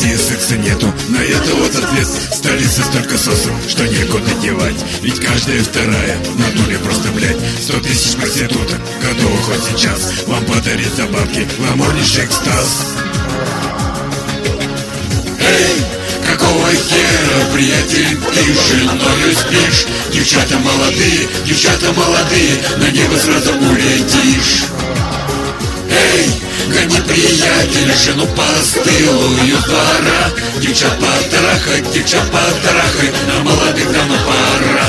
России секса нету, на это вот ответ. Столица столько сосов, что некуда девать. Ведь каждая вторая в натуре просто, блядь. 100 тысяч проституток готовы хоть сейчас вам подарить за бабки гламурнейший экстаз. Эй, какого хера, приятель, ты с женою спишь? Девчата молодые, на небо сразу улетишь. Эй, гони, приятель, жену постылую двора. Девчат потрахать, на молодых давно пора.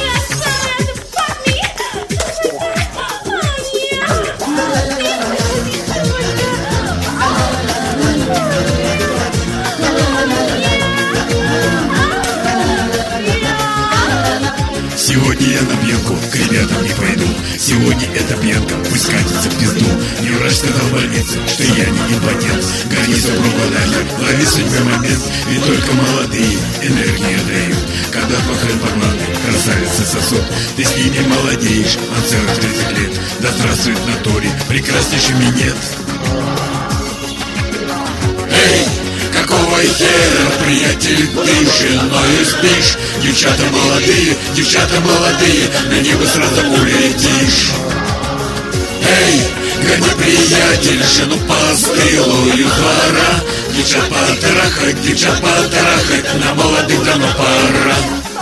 Сегодня я на пьянку, к ребятам не пойду. Сегодня эта пьянка, пусть катится в пизду. Не врач сказал в больнице, что я не импотент. Гони супругу нахер, лови судьбы момент. Ведь только молодые энергию дают. Когда похрен погнаны, красавицы сосут. Ты с ними молодеешь, на целых 30 лет. Да здравствует в натуре, прекраснейший минет. Эй! Какого хера, приятель, ты с женою спишь? Девчата молодые, на небо сразу улетишь. Эй, гони, приятель, жену постылую двора. Девчат потрахать, на молодых давно пора.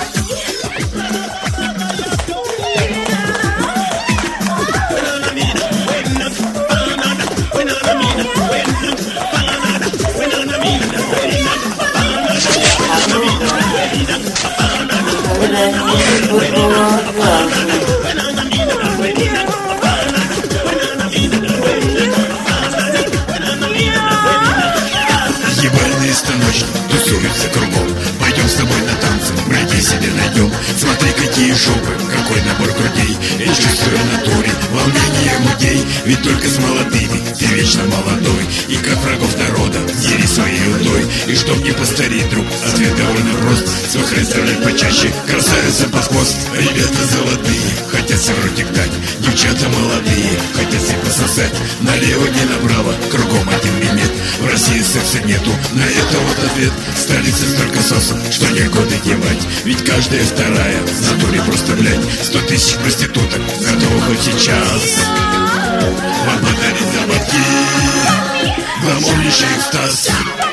Ебальные станочки тусуются кругом. Пойдем с тобой на танцы, братья себе найдем. Смотри, какие жопы, какой набор грудей. Я чувствую в натуре волнение мудей. Ведь только с молодыми ты вечно молодой. И как врагов народа дери своей удой. И чтоб не постареть, друг, ответ довольно прост. Свой хрен стреляй почаще, красавица под хвост. Ребята золотые, хотят себе ротик дать. Девчата молодые, хотят себе пососать. Налево, не направо, кругом один минет. В России секса нету, на это вот ответ. Столица столько сосов, что некуда девать. Ведь каждая вторая в натуре просто, блядь. 100 тысяч проституток готовы хоть сейчас вам подарить за бабки гламурнейший экстаз.